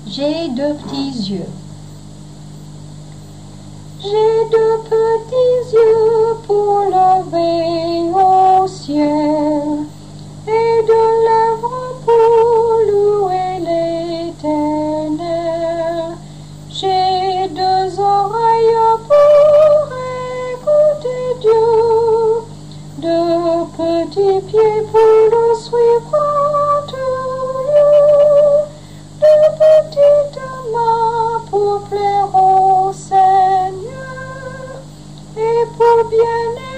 J'ai de petits yeux. J'ai de petits yeux pour lever au ciel et de lèvres pour louer l'Éternel. J'ai deux oreilles pour écouter Dieu, de petits pieds pour le suivre en tout lieu, de petites mains pour plaire au Seigneur et pour bien